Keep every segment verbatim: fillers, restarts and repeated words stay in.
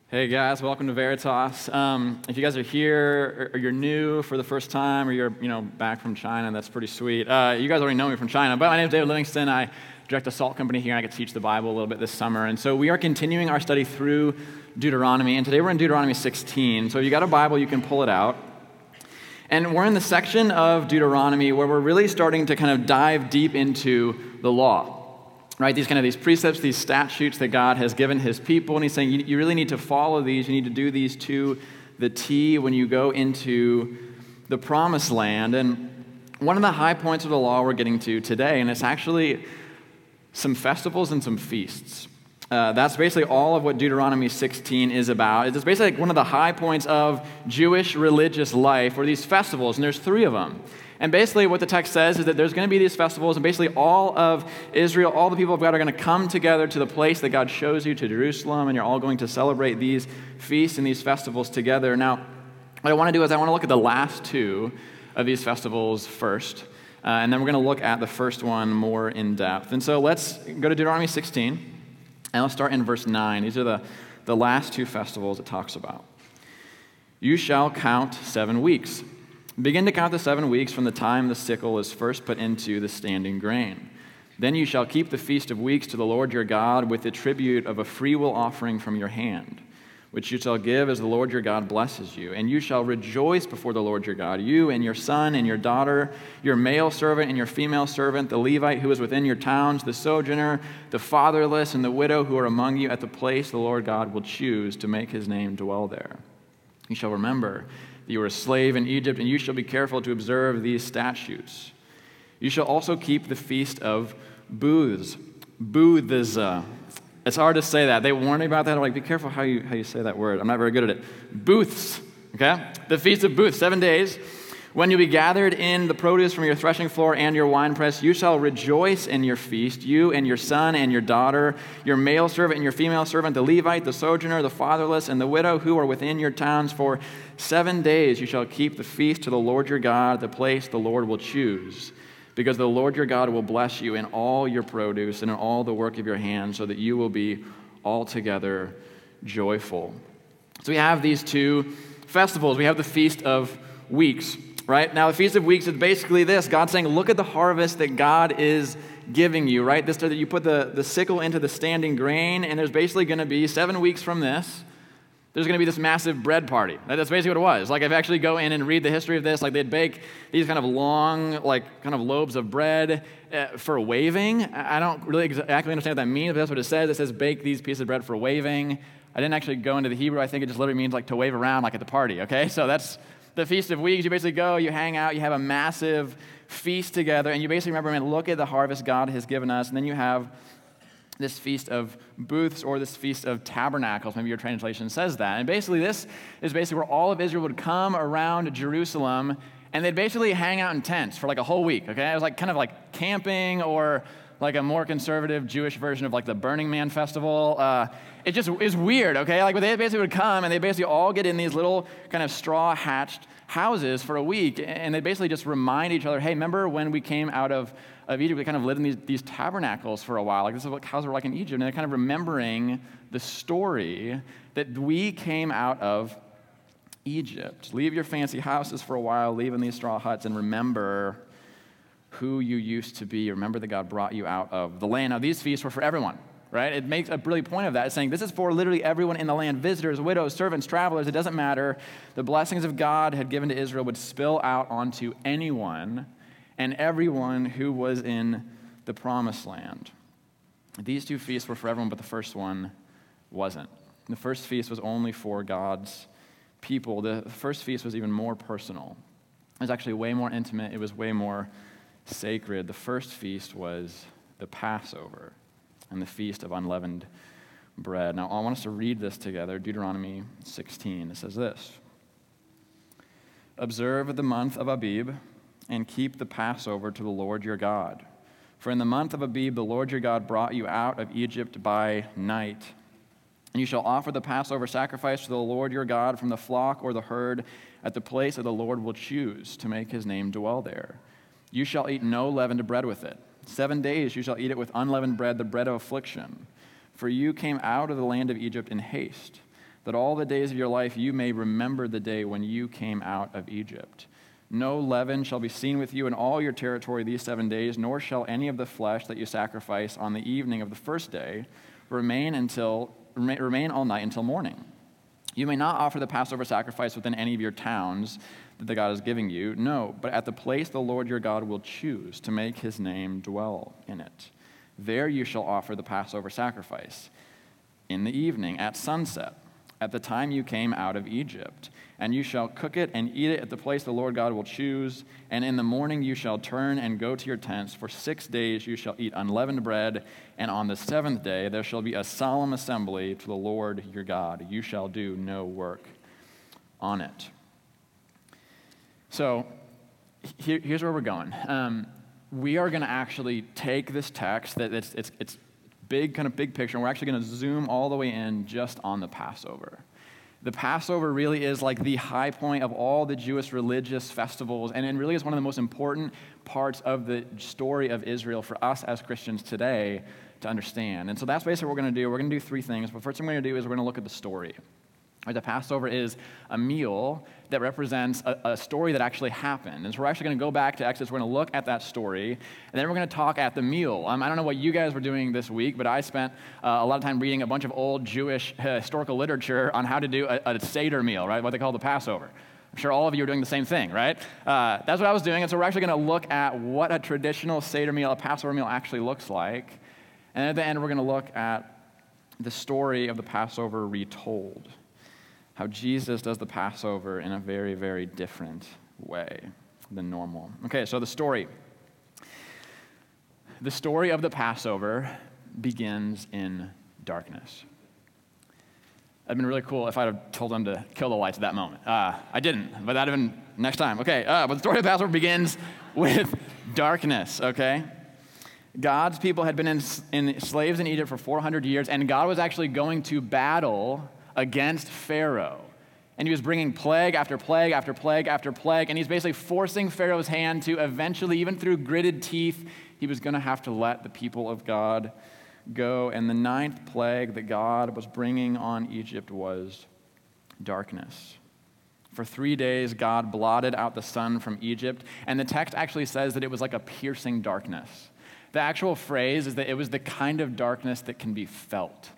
Hey guys, welcome to Veritas. Um, if you guys are here, or you're new for the first time, or you're you know back from China, that's pretty sweet. Uh, you guys already know me from China, but my name is David Livingston. I direct a salt company here, and I get to teach the Bible a little bit this summer. And so we are continuing our study through Deuteronomy, and today we're in Deuteronomy sixteen. So if you got a Bible, you can pull it out. And we're in the section of Deuteronomy where we're really starting to kind of dive deep into the law. Right, these kind of these precepts, these statutes that God has given his people, and he's saying you, you really need to follow these, you need to do these to the T when you go into the promised land. And one of the high points of the law we're getting to today, and it's actually some festivals and some feasts. Uh, that's basically all of what Deuteronomy sixteen is about. It's basically like one of the high points of Jewish religious life, or these festivals, and there's three of them. And basically what the text says is that there's going to be these festivals, and basically all of Israel, all the people of God are going to come together to the place that God shows you, to Jerusalem, and you're all going to celebrate these feasts and these festivals together. Now, what I want to do is I want to look at the last two of these festivals first, uh, and then we're going to look at the first one more in depth. And so let's go to Deuteronomy sixteen, and let's start in verse nine. These are the, the last two festivals it talks about. You shall count seven weeks. Begin to count the seven weeks from the time the sickle is first put into the standing grain. Then you shall keep the feast of weeks to the Lord your God with the tribute of a freewill offering from your hand, which you shall give as the Lord your God blesses you. And you shall rejoice before the Lord your God, you and your son and your daughter, your male servant and your female servant, the Levite who is within your towns, the sojourner, the fatherless, and the widow who are among you at the place the Lord God will choose to make his name dwell there. You shall remember you were a slave in Egypt, and you shall be careful to observe these statutes. You shall also keep the feast of booths. Booths. Uh, it's hard to say that. They warned me about that. I'm like, be careful how you how you say that word. I'm not very good at it. Booths. Okay? The feast of booths, seven days. When you be gathered in the produce from your threshing floor and your winepress, you shall rejoice in your feast, you and your son and your daughter, your male servant and your female servant, the Levite, the sojourner, the fatherless, and the widow who are within your towns. For seven days you shall keep the feast to the Lord your God, the place the Lord will choose, because the Lord your God will bless you in all your produce and in all the work of your hands, so that you will be altogether joyful. So we have these two festivals. We have the Feast of Weeks. Right? Now, the Feast of Weeks is basically this. God's saying, look at the harvest that God is giving you, right? This that you put the, the sickle into the standing grain, and there's basically going to be seven weeks from this, there's going to be this massive bread party. That's basically what it was. Like, if you actually go in and read the history of this, like they'd bake these kind of long, like kind of loaves of bread uh, for waving. I don't really exactly understand what that means, but that's what it says. It says bake these pieces of bread for waving. I didn't actually go into the Hebrew. I think it just literally means like to wave around like at the party, okay? So that's the Feast of Weeks. You basically go, you hang out, you have a massive feast together, and you basically remember, man, look at the harvest God has given us. And then you have this Feast of Booths, or this Feast of Tabernacles. Maybe your translation says that. And basically this is basically where all of Israel would come around Jerusalem, and they'd basically hang out in tents for like a whole week, okay? It was like kind of like camping, or like a more conservative Jewish version of like the Burning Man festival. Uh, it just is weird, okay? Like, but they basically would come, and they basically all get in these little kind of straw-hatched houses for a week, and they basically just remind each other, hey, remember when we came out of, of Egypt, we kind of lived in these, these tabernacles for a while. Like, this is what houses were like in Egypt, and they're kind of remembering the story that we came out of Egypt. Leave your fancy houses for a while, leave in these straw huts, and remember who you used to be. Remember that God brought you out of the land. Now, these feasts were for everyone, right? It makes a really point of that. It's saying this is for literally everyone in the land, visitors, widows, servants, travelers. It doesn't matter. The blessings of God had given to Israel would spill out onto anyone and everyone who was in the promised land. These two feasts were for everyone, but the first one wasn't. The first feast was only for God's people. The first feast was even more personal. It was actually way more intimate. It was way more sacred. The first feast was the Passover and the Feast of Unleavened Bread. Now, I want us to read this together. Deuteronomy sixteen. It says this: Observe the month of Abib and keep the Passover to the Lord your God. For in the month of Abib, the Lord your God brought you out of Egypt by night. And you shall offer the Passover sacrifice to the Lord your God from the flock or the herd at the place that the Lord will choose to make his name dwell there. You shall eat no leavened bread with it. Seven days you shall eat it with unleavened bread, the bread of affliction. For you came out of the land of Egypt in haste. that all the days of your life you may remember the day when you came out of Egypt. No leaven shall be seen with you in all your territory these seven days, nor shall any of the flesh that you sacrifice on the evening of the first day remain until remain all night until morning. You may not offer the Passover sacrifice within any of your towns that the God is giving you, no, but at the place the Lord your God will choose to make his name dwell in it. There you shall offer the Passover sacrifice in the evening at sunset, at the time you came out of Egypt. And you shall cook it and eat it at the place the Lord God will choose. And in the morning you shall turn and go to your tents. For six days you shall eat unleavened bread. And on the seventh day there shall be a solemn assembly to the Lord your God. You shall do no work on it. So here, here's where we're going. Um, we are going to actually take this text that it's, it's, it's big, kind of big picture, and we're actually going to zoom all the way in just on the Passover. The Passover really is like the high point of all the Jewish religious festivals, and it really is one of the most important parts of the story of Israel for us as Christians today to understand. And so that's basically what we're going to do. We're going to do three things. But first thing we're going to do is we're going to look at the story. Right, the Passover is a meal that represents a, a story that actually happened. And so we're actually going to go back to Exodus. We're going to look at that story, and then we're going to talk at the meal. Um, I don't know what you guys were doing this week, but I spent uh, a lot of time reading a bunch of old Jewish uh, historical literature on how to do a, a Seder meal, right, what they call the Passover. I'm sure all of you are doing the same thing, right? Uh, that's what I was doing, and so we're actually going to look at what a traditional Seder meal, a Passover meal, actually looks like. And at the end, we're going to look at the story of the Passover retold. How Jesus does the Passover in a very, very different way than normal. Okay, so the story. The story of the Passover begins in darkness. It'd been really cool if I'd have told them to kill the lights at that moment. Uh, I didn't, but that'd have been next time. Okay, uh, but the story of the Passover begins with darkness, okay? God's people had been in, in slaves in Egypt for four hundred years, and God was actually going to battle against Pharaoh. And he was bringing plague after plague after plague after plague, and he's basically forcing Pharaoh's hand to eventually, even through gritted teeth, he was going to have to let the people of God go. And the ninth plague that God was bringing on Egypt was darkness. For three days, God blotted out the sun from Egypt, and the text actually says that it was like a piercing darkness. The actual phrase is that it was the kind of darkness that can be felt.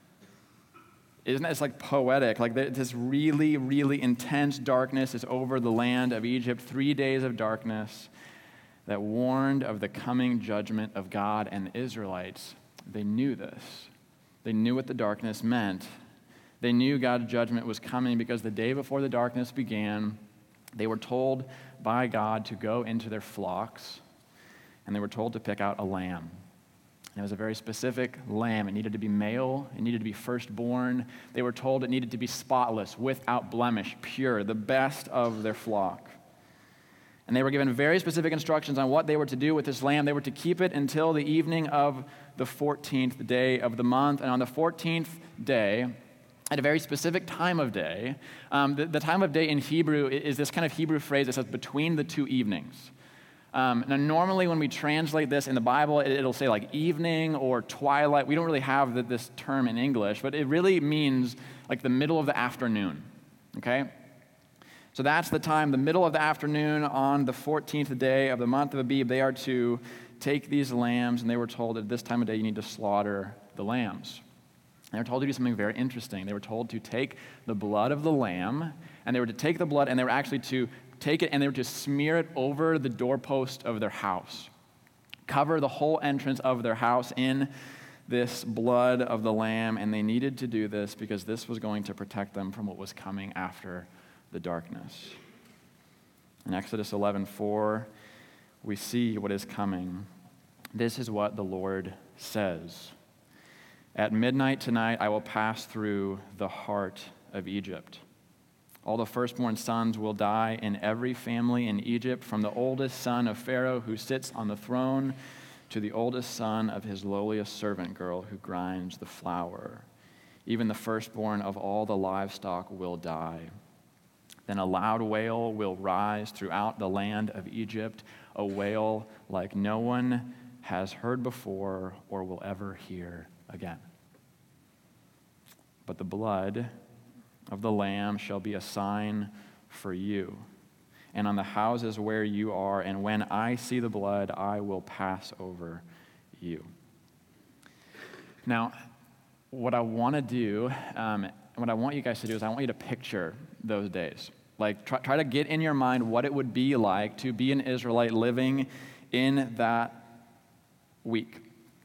Isn't it? It's like poetic. Like this really, really intense darkness is over the land of Egypt. Three days of darkness that warned of the coming judgment of God and the Israelites. They knew this. They knew what the darkness meant. They knew God's judgment was coming because the day before the darkness began, they were told by God to go into their flocks, and they were told to pick out a lamb. And it was a very specific lamb. It needed to be male. It needed to be firstborn. They were told it needed to be spotless, without blemish, pure, the best of their flock. And they were given very specific instructions on what they were to do with this lamb. They were to keep it until the evening of the fourteenth day of the month. And on the fourteenth day, at a very specific time of day, um, the, the time of day in Hebrew is this kind of Hebrew phrase that says between the two evenings. Um, now, normally when we translate this in the Bible, it, it'll say like evening or twilight. We don't really have the, this term in English, but it really means like the middle of the afternoon, okay? So that's the time, the middle of the afternoon on the fourteenth day of the month of Abib. They are to take these lambs, and they were told at this time of day you need to slaughter the lambs. And they were told to do something very interesting. They were told to take the blood of the lamb, and they were to take the blood, and they were actually to take it and they were to smear it over the doorpost of their house. Cover the whole entrance of their house in this blood of the lamb, and they needed to do this because this was going to protect them from what was coming after the darkness. In Exodus eleven four, we see what is coming. This is what the Lord says. At midnight tonight, I will pass through the heart of Egypt. All the firstborn sons will die in every family in Egypt, from the oldest son of Pharaoh who sits on the throne to the oldest son of his lowliest servant girl who grinds the flour. Even the firstborn of all the livestock will die. Then a loud wail will rise throughout the land of Egypt, a wail like no one has heard before or will ever hear again. But the blood of the Lamb shall be a sign for you, and on the houses where you are, and when I see the blood, I will pass over you. Now, what I want to do, um, what I want you guys to do is I want you to picture those days. Like, try, try to get in your mind what it would be like to be an Israelite living in that week.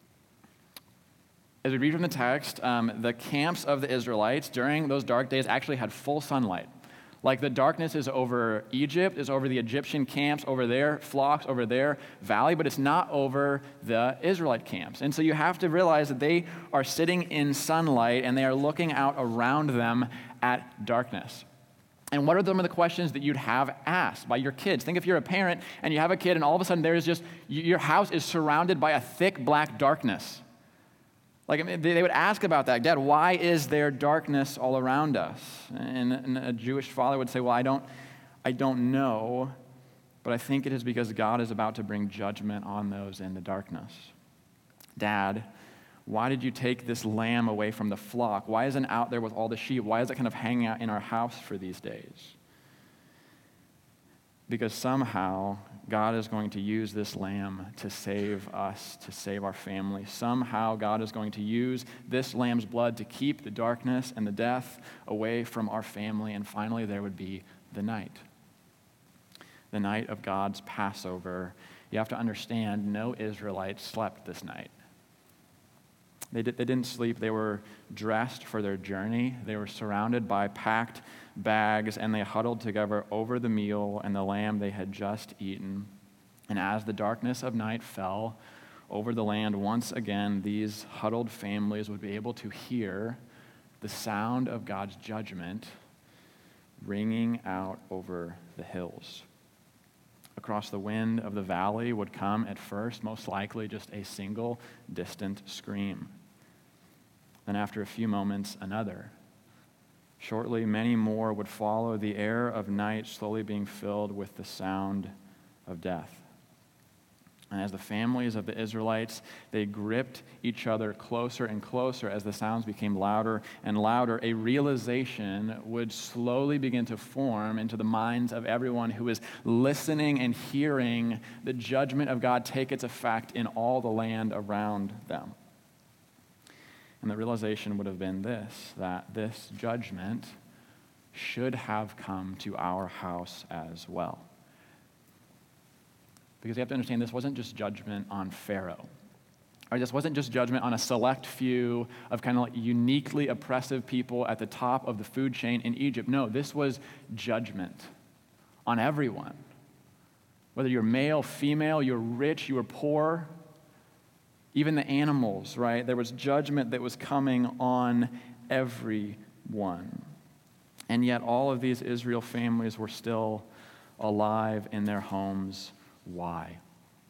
As we read from the text, um, the camps of the Israelites during those dark days actually had full sunlight. Like, the darkness is over Egypt, is over the Egyptian camps, over their flocks, over their valley, but it's not over the Israelite camps. And so you have to realize that they are sitting in sunlight and they are looking out around them at darkness. And what are some of the questions that you'd have asked by your kids? Think if you're a parent and you have a kid and all of a sudden there's just, your house is surrounded by a thick black darkness. Like, I mean, they would ask about that. Dad, why is there darkness all around us? And, and a Jewish father would say, well, I don't, I don't know, but I think it is because God is about to bring judgment on those in the darkness. Dad, why did you take this lamb away from the flock? Why isn't it out there with all the sheep? Why is it kind of hanging out in our house for these days? Because somehow God is going to use this lamb to save us, to save our family. Somehow God is going to use this lamb's blood to keep the darkness and the death away from our family. And finally, there would be the night. The night of God's Passover. You have to understand, no Israelite slept this night. They, did, they didn't sleep. They were dressed for their journey. They were surrounded by packed bags, and they huddled together over the meal and the lamb they had just eaten. And as the darkness of night fell over the land, once again, these huddled families would be able to hear the sound of God's judgment ringing out over the hills. Across the wind of the valley would come at first, most likely, just a single distant scream. Then after a few moments, another. Shortly, many more would follow, the air of night slowly being filled with the sound of death. And as the families of the Israelites, they gripped each other closer and closer as the sounds became louder and louder, a realization would slowly begin to form into the minds of everyone who is listening and hearing the judgment of God take its effect in all the land around them. And the realization would have been this, that this judgment should have come to our house as well. Because you have to understand, this wasn't just judgment on Pharaoh. Or this wasn't just judgment on a select few of kind of like uniquely oppressive people at the top of the food chain in Egypt. No, this was judgment on everyone. Whether you're male, female, you're rich, you were poor, even the animals, right? There was judgment that was coming on everyone. And yet all of these Israel families were still alive in their homes. Why?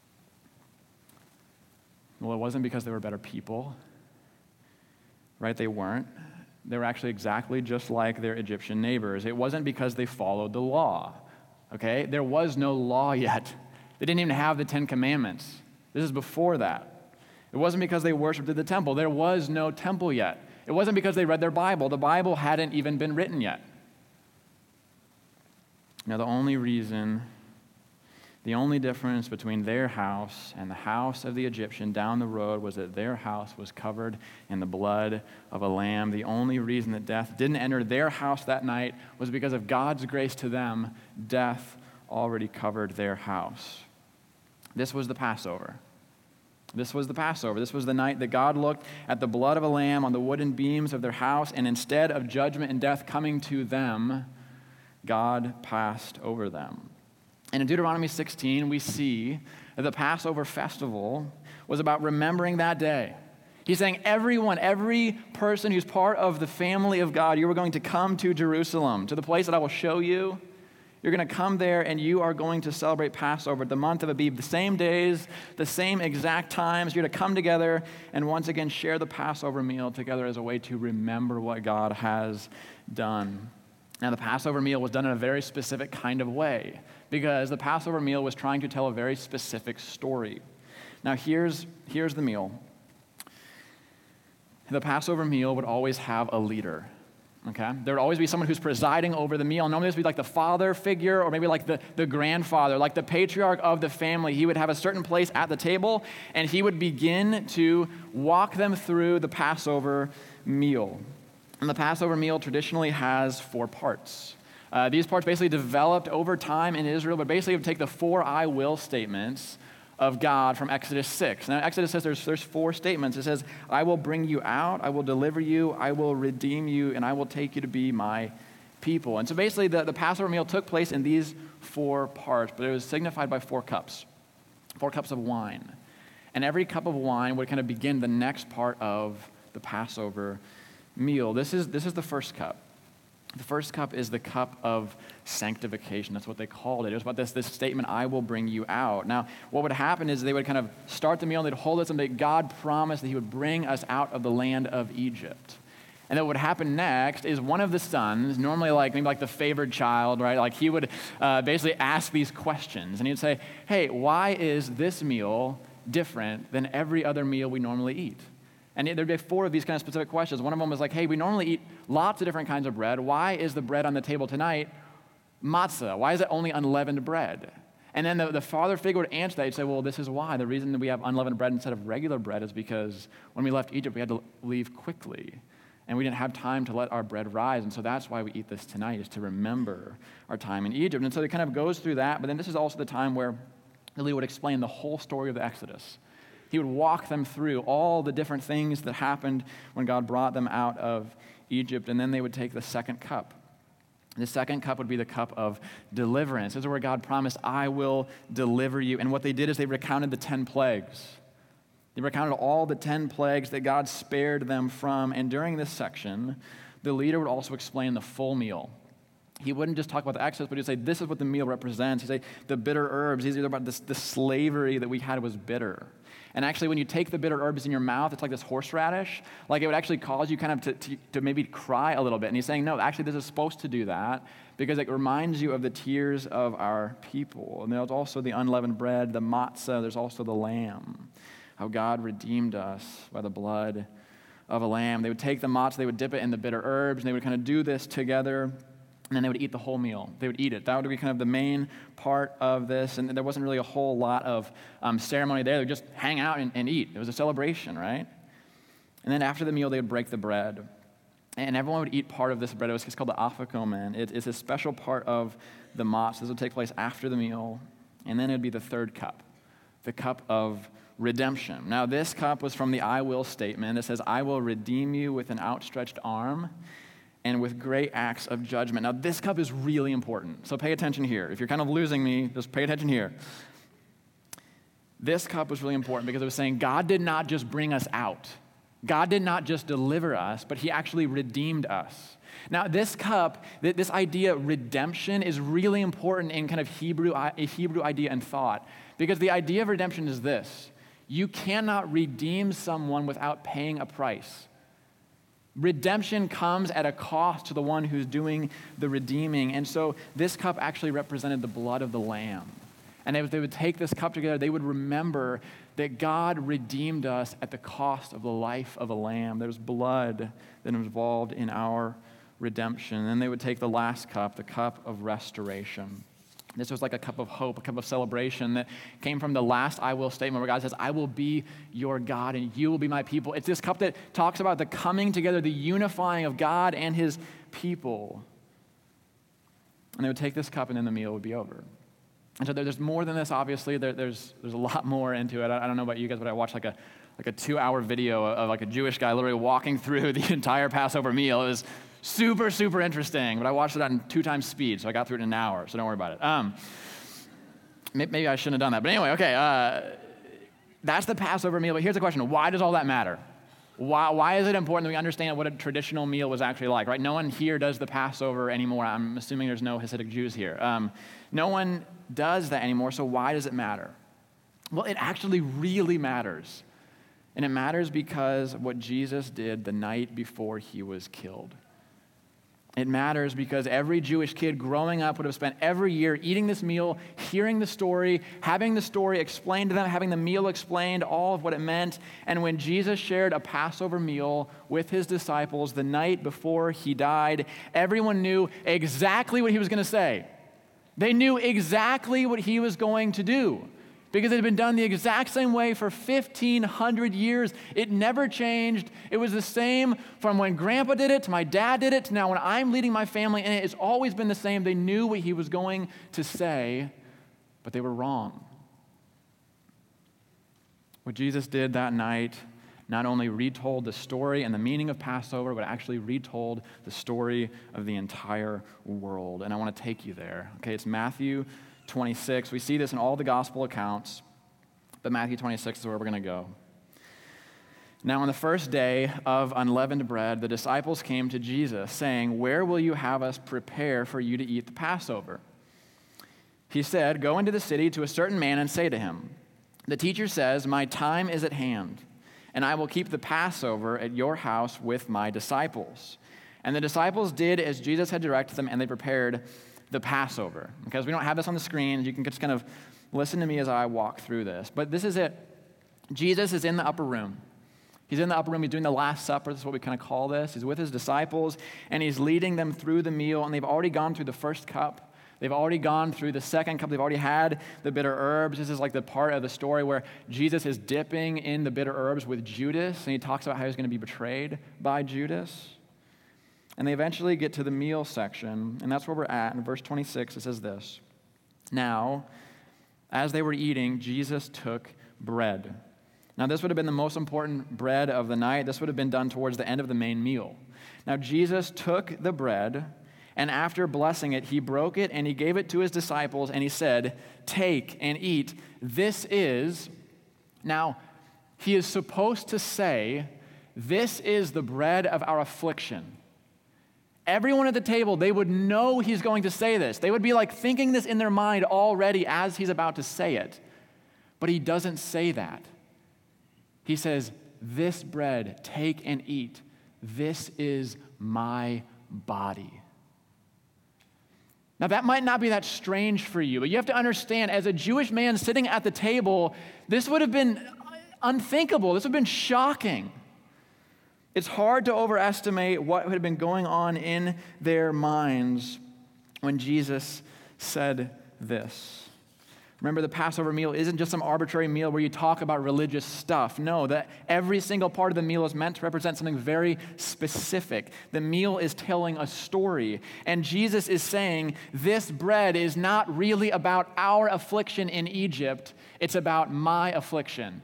Well, it wasn't because they were better people, right? They weren't. They were actually exactly just like their Egyptian neighbors. It wasn't because they followed the law, okay? There was no law yet. They didn't even have the Ten Commandments. This is before that. It wasn't because they worshiped at the temple. There was no temple yet. It wasn't because they read their Bible. The Bible hadn't even been written yet. Now, the only reason, the only difference between their house and the house of the Egyptian down the road was that their house was covered in the blood of a lamb. The only reason that death didn't enter their house that night was because of God's grace to them. Death already covered their house. This was the Passover. This was the Passover. This was the night that God looked at the blood of a lamb on the wooden beams of their house, and instead of judgment and death coming to them, God passed over them. And in Deuteronomy sixteen, we see that the Passover festival was about remembering that day. He's saying everyone, every person who's part of the family of God, you are going to come to Jerusalem, to the place that I will show you. You're going to come there and you are going to celebrate Passover, the month of Abib, the same days, the same exact times. You're to come together and once again share the Passover meal together as a way to remember what God has done. Now, the Passover meal was done in a very specific kind of way because the Passover meal was trying to tell a very specific story. Now, here's, here's the meal. The Passover meal would always have a leader. Okay? There would always be someone who's presiding over the meal. Normally this would be like the father figure or maybe like the, the grandfather, like the patriarch of the family. He would have a certain place at the table, and he would begin to walk them through the Passover meal. And the Passover meal traditionally has four parts. Uh, these parts basically developed over time in Israel, but basically it would take the four I will statements of God from Exodus six. Now, Exodus says there's, there's four statements. It says, I will bring you out, I will deliver you, I will redeem you, and I will take you to be my people. And so basically the, the Passover meal took place in these four parts, but it was signified by four cups, four cups of wine. And every cup of wine would kind of begin the next part of the Passover meal. This is, this is the first cup. The first cup is the cup of sanctification. That's what they called it. It was about this, this statement, I will bring you out. Now, what would happen is they would kind of start the meal and they'd hold us and they, God promised that he would bring us out of the land of Egypt. And then what would happen next is one of the sons, normally like maybe like the favored child, right? Like he would uh, basically ask these questions. And he'd say, hey, why is this meal different than every other meal we normally eat? And there'd be four of these kind of specific questions. One of them was like, hey, we normally eat lots of different kinds of bread. Why is the bread on the table tonight matzah? Why is it only unleavened bread? And then the, the father figure would answer that. He'd say, well, this is why. The reason that we have unleavened bread instead of regular bread is because when we left Egypt, we had to leave quickly. And we didn't have time to let our bread rise. And so that's why we eat this tonight, is to remember our time in Egypt. And so it kind of goes through that. But then this is also the time where Eli would explain the whole story of the Exodus. He would walk them through all the different things that happened when God brought them out of Egypt, and then they would take the second cup. The second cup would be the cup of deliverance. This is where God promised, I will deliver you. And what they did is they recounted the ten plagues. They recounted all the ten plagues that God spared them from, and during this section, the leader would also explain the full meal. He wouldn't just talk about the Exodus, but he'd say, this is what the meal represents. He'd say, the bitter herbs, these are about this, the slavery that we had was bitter. And actually, when you take the bitter herbs in your mouth, it's like this horseradish. Like it would actually cause you kind of to, to, to maybe cry a little bit. And he's saying, no, actually, this is supposed to do that because it reminds you of the tears of our people. And there's also the unleavened bread, the matzah, there's also the lamb, how God redeemed us by the blood of a lamb. They would take the matzah, they would dip it in the bitter herbs, and they would kind of do this together. And then they would eat the whole meal. They would eat it. That would be kind of the main part of this. And there wasn't really a whole lot of um, ceremony there. They would just hang out and, and eat. It was a celebration, right? And then after the meal, they would break the bread. And everyone would eat part of this bread. It was it's called the afikomen. It, it's a special part of the matzah. This would take place after the meal. And then it would be the third cup, the cup of redemption. Now, this cup was from the I will statement. It says, I will redeem you with an outstretched arm and with great acts of judgment. Now, this cup is really important, so pay attention here. If you're kind of losing me, just pay attention here. This cup was really important because it was saying God did not just bring us out. God did not just deliver us, but he actually redeemed us. Now, this cup, this idea of redemption is really important in kind of Hebrew, a Hebrew idea and thought, because the idea of redemption is this. You cannot redeem someone without paying a price. Redemption comes at a cost to the one who's doing the redeeming. And so this cup actually represented the blood of the Lamb. And if they would take this cup together, they would remember that God redeemed us at the cost of the life of a lamb. There's blood that was involved in our redemption. And then they would take the last cup, the cup of restoration. This was like a cup of hope, a cup of celebration that came from the last I will statement where God says, I will be your God and you will be my people. It's this cup that talks about the coming together, the unifying of God and his people. And they would take this cup and then the meal would be over. And so there's more than this, obviously. There, there's there's a lot more into it. I, I don't know about you guys, but I watched like a like a two-hour video of like a Jewish guy literally walking through the entire Passover meal. It was super, super interesting, but I watched it on two times speed, so I got through it in an hour, so don't worry about it. Um, maybe I shouldn't have done that, but anyway, okay, uh, that's the Passover meal, but here's the question. Why does all that matter? Why, why is it important that we understand what a traditional meal was actually like, right? No one here does the Passover anymore. I'm assuming there's no Hasidic Jews here. Um, no one does that anymore, so why does it matter? Well, it actually really matters. And it matters because of what Jesus did the night before he was killed. It matters because every Jewish kid growing up would have spent every year eating this meal, hearing the story, having the story explained to them, having the meal explained, all of what it meant. And when Jesus shared a Passover meal with his disciples the night before he died, everyone knew exactly what he was going to say. They knew exactly what he was going to do, because it had been done the exact same way for fifteen hundred years. It never changed. It was the same from when Grandpa did it to my dad did it to now when I'm leading my family in it. It's always been the same. They knew what he was going to say, but they were wrong. What Jesus did that night not only retold the story and the meaning of Passover, but actually retold the story of the entire world. And I want to take you there. Okay, it's Matthew twenty-six. We see this in all the gospel accounts, but Matthew twenty-six is where we're going to go. Now, on the first day of unleavened bread, the disciples came to Jesus, saying, "Where will you have us prepare for you to eat the Passover?" He said, "Go into the city to a certain man and say to him, 'The teacher says, my time is at hand, and I will keep the Passover at your house with my disciples.' And the disciples did as Jesus had directed them, and they prepared the Passover." Because we don't have this on the screen, you can just kind of listen to me as I walk through this. But this is it. Jesus is in the upper room. He's in the upper room. He's doing the Last Supper. That's what we kind of call this. He's with his disciples, and he's leading them through the meal. And they've already gone through the first cup. They've already gone through the second cup. They've already had the bitter herbs. This is like the part of the story where Jesus is dipping in the bitter herbs with Judas, and he talks about how he's going to be betrayed by Judas. And they eventually get to the meal section, and that's where we're at. In verse twenty-six, it says this: "Now, as they were eating, Jesus took bread." Now, this would have been the most important bread of the night. This would have been done towards the end of the main meal. Now, Jesus took the bread, and after blessing it, he broke it, and he gave it to his disciples, and he said, "Take and eat. This is..." Now, he is supposed to say, "This is the bread of our affliction." Everyone at the table, they would know he's going to say this. They would be like thinking this in their mind already as he's about to say it. But he doesn't say that. He says, "This bread, take and eat. This is my body." Now, that might not be that strange for you, but you have to understand, as a Jewish man sitting at the table, this would have been unthinkable. This would have been shocking. It's hard to overestimate what had been going on in their minds when Jesus said this. Remember, the Passover meal isn't just some arbitrary meal where you talk about religious stuff. No, that every single part of the meal is meant to represent something very specific. The meal is telling a story, and Jesus is saying, this bread is not really about our affliction in Egypt, it's about my affliction.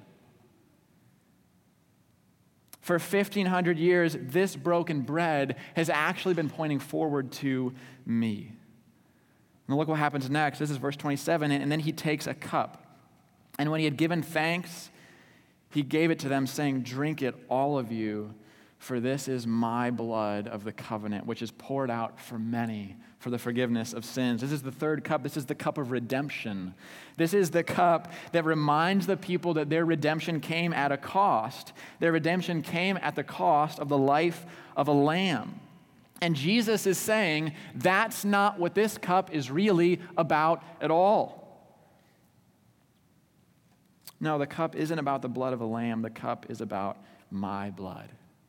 For fifteen hundred years, this broken bread has actually been pointing forward to me. And look what happens next. This is verse twenty-seven. And then he takes a cup. And when he had given thanks, he gave it to them, saying, "Drink it, all of you, for this is my blood of the covenant, which is poured out for many for the forgiveness of sins." This is the third cup. This is the cup of redemption. This is the cup that reminds the people that their redemption came at a cost. Their redemption came at the cost of the life of a lamb. And Jesus is saying, that's not what this cup is really about at all. No, the cup isn't about the blood of a lamb. The cup is about my blood.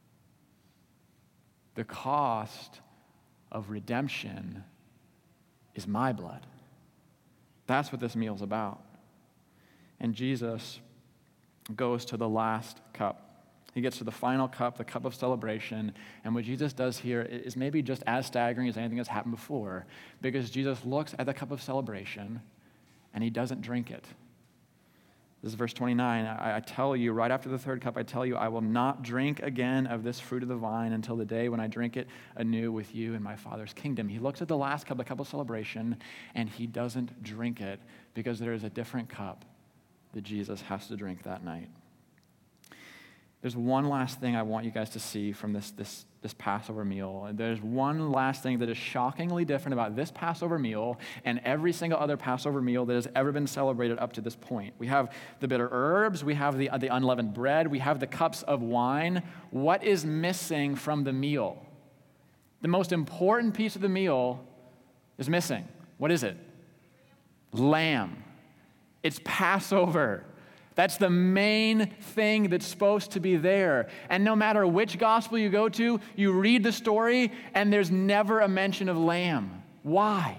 The cost of redemption is my blood. That's what this meal's about. And Jesus goes to the last cup. He gets to the final cup, the cup of celebration. And what Jesus does here is maybe just as staggering as anything that's happened before, because Jesus looks at the cup of celebration and he doesn't drink it. This is verse twenty-nine. I, I tell you, right after the third cup, I tell you, I will not drink again of this fruit of the vine until the day when I drink it anew with you in my Father's kingdom. He looks at the last cup, the cup of celebration, and he doesn't drink it because there is a different cup that Jesus has to drink that night. There's one last thing I want you guys to see from this, this, this Passover meal. There's one last thing that is shockingly different about this Passover meal and every single other Passover meal that has ever been celebrated up to this point. We have the bitter herbs, we have the, the unleavened bread, we have the cups of wine. What is missing from the meal? The most important piece of the meal is missing. What is it? Lamb. It's Passover. That's the main thing that's supposed to be there. And no matter which gospel you go to, you read the story, and there's never a mention of lamb. Why?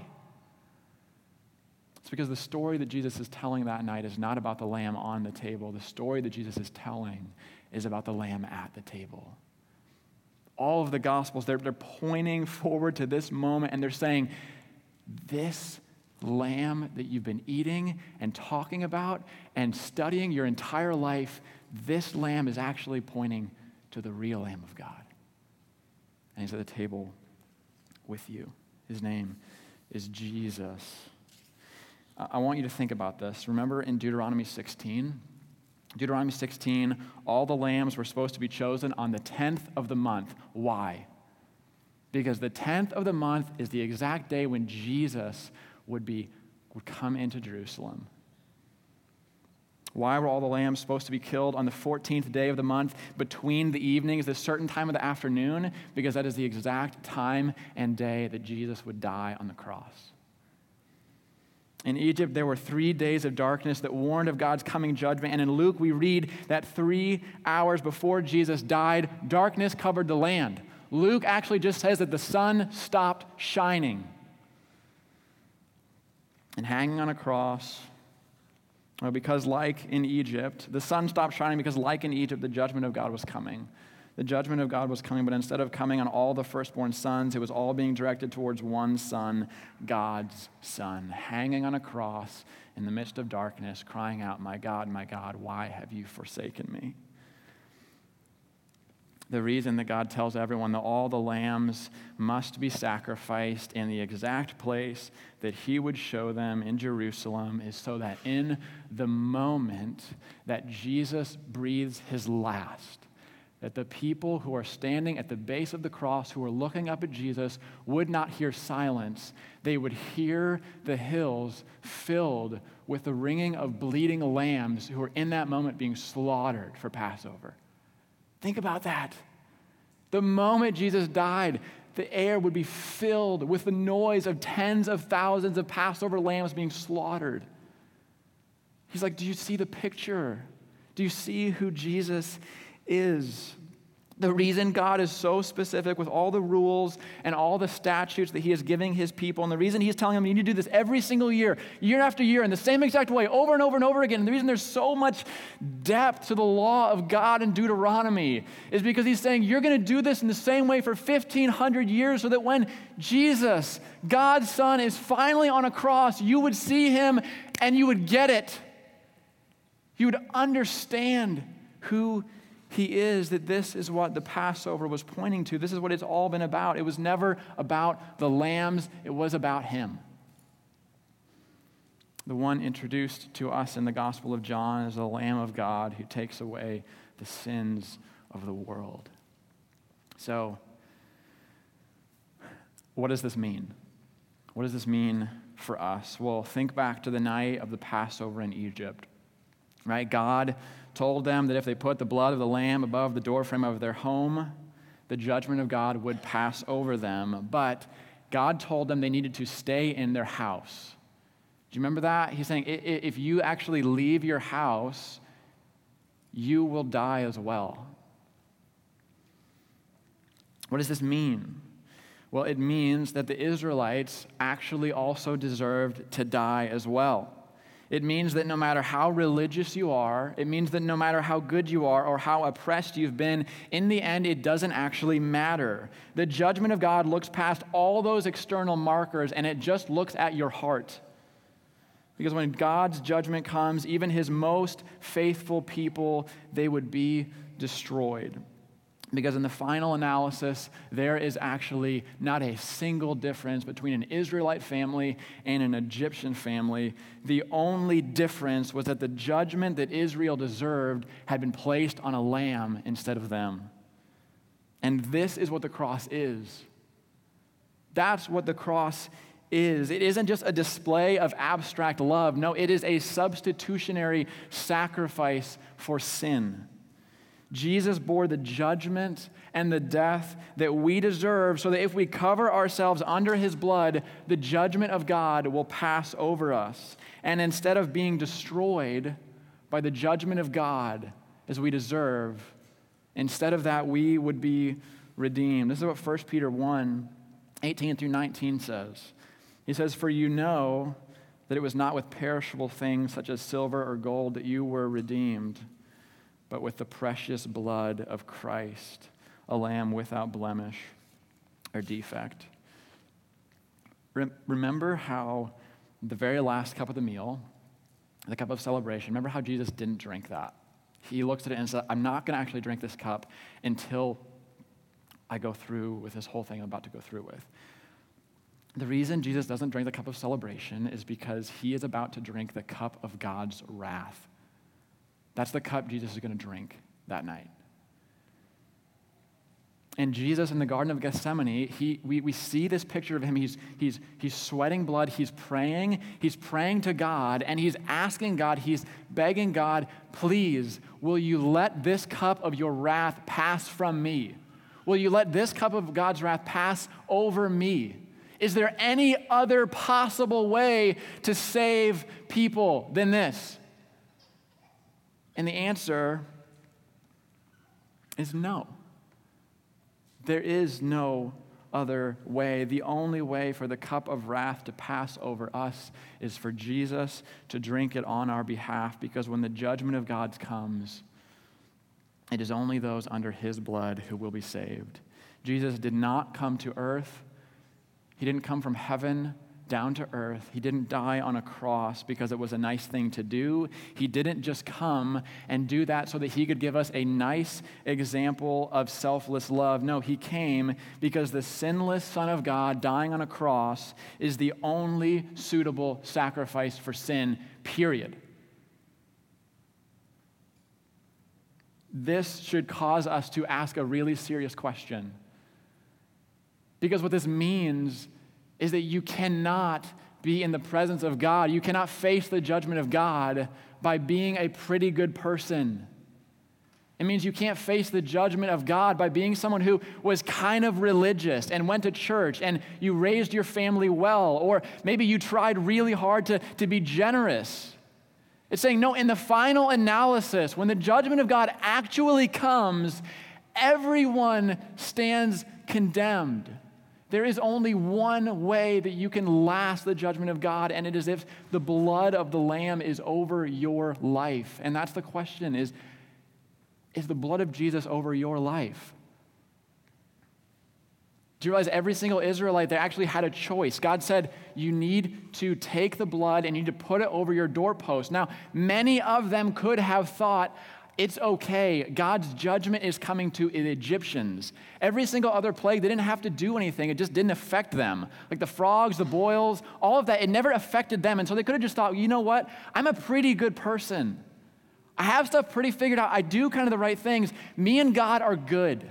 It's because the story that Jesus is telling that night is not about the lamb on the table. The story that Jesus is telling is about the lamb at the table. All of the gospels, they're, they're pointing forward to this moment, and they're saying, this lamb that you've been eating and talking about and studying your entire life, this lamb is actually pointing to the real Lamb of God. And he's at the table with you. His name is Jesus. I want you to think about this. Remember in Deuteronomy sixteen? Deuteronomy sixteen, all the lambs were supposed to be chosen on the tenth of the month. Why? Because the tenth of the month is the exact day when Jesus would be would come into Jerusalem. Why were all the lambs supposed to be killed on the fourteenth day of the month between the evenings, this certain time of the afternoon? Because that is the exact time and day that Jesus would die on the cross. In Egypt, there were three days of darkness that warned of God's coming judgment. And in Luke, we read that three hours before Jesus died, darkness covered the land. Luke actually just says that the sun stopped shining. And hanging on a cross, well, because like in Egypt, the sun stopped shining because like in Egypt, the judgment of God was coming. The judgment of God was coming, but instead of coming on all the firstborn sons, it was all being directed towards one son, God's Son, hanging on a cross in the midst of darkness, crying out, "My God, my God, why have you forsaken me?" The reason that God tells everyone that all the lambs must be sacrificed in the exact place that he would show them in Jerusalem is so that in the moment that Jesus breathes his last, that the people who are standing at the base of the cross, who are looking up at Jesus, would not hear silence. They would hear the hills filled with the ringing of bleeding lambs who are in that moment being slaughtered for Passover. Think about that. The moment Jesus died, the air would be filled with the noise of tens of thousands of Passover lambs being slaughtered. He's like, do you see the picture? Do you see who Jesus is? The reason God is so specific with all the rules and all the statutes that he is giving his people, and the reason he's telling them you need to do this every single year, year after year, in the same exact way, over and over and over again, and the reason there's so much depth to the law of God in Deuteronomy is because he's saying you're going to do this in the same way for fifteen hundred years so that when Jesus, God's Son, is finally on a cross, you would see him and you would get it. You would understand who he is, that this is what the Passover was pointing to. This is what it's all been about. It was never about the lambs. It was about him. The one introduced to us in the Gospel of John is the Lamb of God who takes away the sins of the world. So, what does this mean? What does this mean for us? Well, think back to the night of the Passover in Egypt. Right? God told them that if they put the blood of the lamb above the doorframe of their home, the judgment of God would pass over them. But God told them they needed to stay in their house. Do you remember that? He's saying, if you actually leave your house, you will die as well. What does this mean? Well, it means that the Israelites actually also deserved to die as well. It means that no matter how religious you are, it means that no matter how good you are or how oppressed you've been, in the end, it doesn't actually matter. The judgment of God looks past all those external markers, and it just looks at your heart. Because when God's judgment comes, even his most faithful people, they would be destroyed. Because in the final analysis, there is actually not a single difference between an Israelite family and an Egyptian family. The only difference was that the judgment that Israel deserved had been placed on a lamb instead of them. And this is what the cross is. That's what the cross is. It isn't just a display of abstract love. No, it is a substitutionary sacrifice for sin. Jesus bore the judgment and the death that we deserve so that if we cover ourselves under his blood, the judgment of God will pass over us. And instead of being destroyed by the judgment of God as we deserve, instead of that, we would be redeemed. This is what First Peter one, eighteen through nineteen says. He says, "For you know that it was not with perishable things such as silver or gold that you were redeemed, but with the precious blood of Christ, a lamb without blemish or defect." Re- remember how the very last cup of the meal, the cup of celebration, remember how Jesus didn't drink that? He looks at it and said, I'm not going to actually drink this cup until I go through with this whole thing I'm about to go through with. The reason Jesus doesn't drink the cup of celebration is because he is about to drink the cup of God's wrath. That's the cup Jesus is going to drink that night. And Jesus in the Garden of Gethsemane, he, we, we see this picture of him. He's, he's, he's sweating blood. He's praying. He's praying to God, and he's asking God, he's begging God, please, will you let this cup of your wrath pass from me? Will you let this cup of God's wrath pass over me? Is there any other possible way to save people than this? And the answer is no. There is no other way. The only way for the cup of wrath to pass over us is for Jesus to drink it on our behalf, because when the judgment of God comes, it is only those under his blood who will be saved. Jesus did not come to earth. He didn't come from heaven down to earth. He didn't die on a cross because it was a nice thing to do. He didn't just come and do that so that he could give us a nice example of selfless love. No, he came because the sinless Son of God dying on a cross is the only suitable sacrifice for sin, period. This should cause us to ask a really serious question. Because what this means is that you cannot be in the presence of God. You cannot face the judgment of God by being a pretty good person. It means you can't face the judgment of God by being someone who was kind of religious and went to church and you raised your family well, or maybe you tried really hard to, to be generous. It's saying, no, in the final analysis, when the judgment of God actually comes, everyone stands condemned. There is only one way that you can last the judgment of God, and it is if the blood of the Lamb is over your life. And that's the question, is, is the blood of Jesus over your life? Do you realize every single Israelite, they actually had a choice. God said, you need to take the blood and you need to put it over your doorpost. Now, many of them could have thought, it's okay. God's judgment is coming to the Egyptians. Every single other plague, they didn't have to do anything. It just didn't affect them. Like the frogs, the boils, all of that, it never affected them. And so they could have just thought, you know what? I'm a pretty good person. I have stuff pretty figured out. I do kind of the right things. Me and God are good.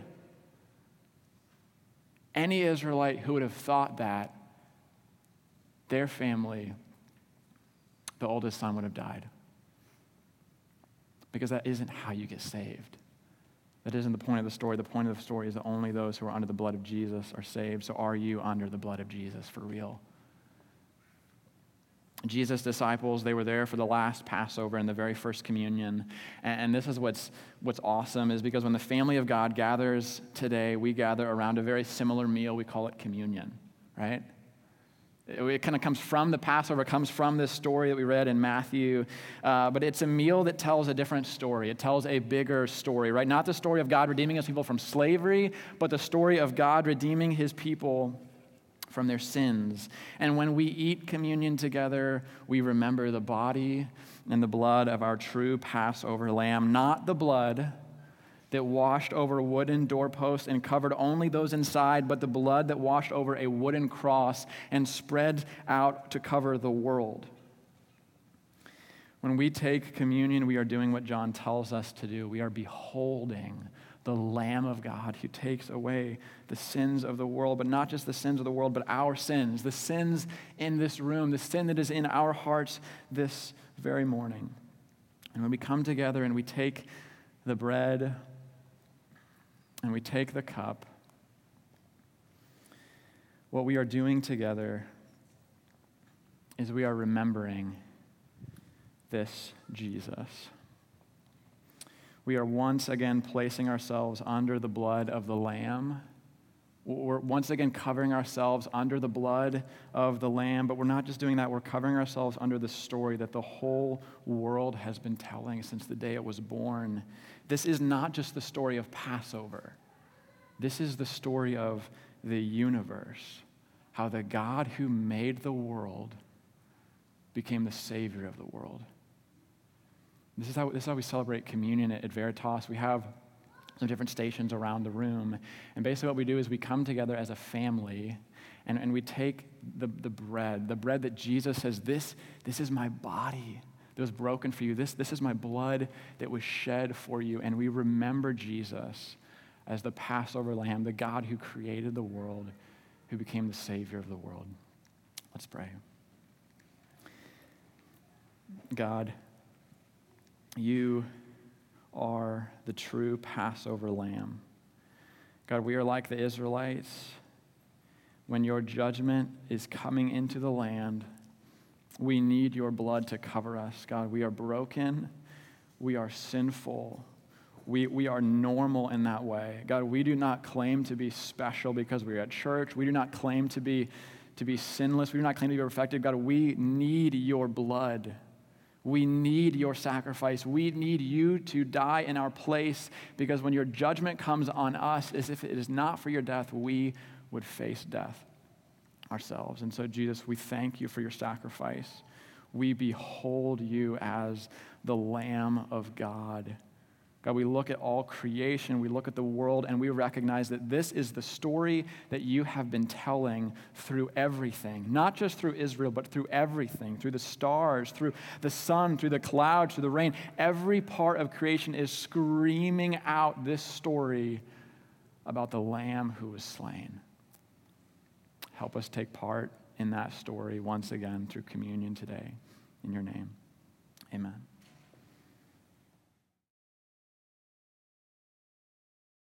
Any Israelite who would have thought that, their family, the oldest son would have died. Because that isn't how you get saved. That isn't the point of the story. The point of the story is that only those who are under the blood of Jesus are saved. So are you under the blood of Jesus for real? Jesus' disciples, they were there for the last Passover and the very first communion. And this is what's, what's awesome, is because when the family of God gathers today, we gather around a very similar meal. We call it communion, right? It, it kind of comes from the Passover, it comes from this story that we read in Matthew, uh, but it's a meal that tells a different story. It tells a bigger story, right? Not the story of God redeeming his people from slavery, but the story of God redeeming his people from their sins. And when we eat communion together, we remember the body and the blood of our true Passover lamb, not the blood that washed over wooden doorposts and covered only those inside, but the blood that washed over a wooden cross and spread out to cover the world. When we take communion, we are doing what John tells us to do. We are beholding the Lamb of God who takes away the sins of the world, but not just the sins of the world, but our sins, the sins in this room, the sin that is in our hearts this very morning. And when we come together and we take the bread and we take the cup, what we are doing together is we are remembering this Jesus. We are once again placing ourselves under the blood of the Lamb. We're once again covering ourselves under the blood of the Lamb, but we're not just doing that, we're covering ourselves under the story that the whole world has been telling since the day it was born. This is not just the story of Passover. This is the story of the universe, how the God who made the world became the Savior of the world. This is how, this is how we celebrate communion at, at Veritas. We have some different stations around the room. And basically what we do is we come together as a family and, and we take the, the bread, the bread that Jesus says, this, this is my body that was broken for you. This, this is my blood that was shed for you. And we remember Jesus as the Passover lamb, the God who created the world, who became the Savior of the world. Let's pray. God, you are the true Passover lamb. God, we are like the Israelites. When your judgment is coming into the land, we need your blood to cover us. God, we are broken. We are sinful. We, we are normal in that way. God, we do not claim to be special because we're at church. We do not claim to be, to be sinless. We do not claim to be perfected. God, we need your blood. We need your sacrifice. We need you to die in our place, because when your judgment comes on us, as if it is not for your death, we would face death ourselves. And so, Jesus, we thank you for your sacrifice. We behold you as the Lamb of God. God, we look at all creation, we look at the world, and we recognize that this is the story that you have been telling through everything, not just through Israel, but through everything, through the stars, through the sun, through the clouds, through the rain. Every part of creation is screaming out this story about the Lamb who was slain. Help us take part in that story once again through communion today. In your name, amen.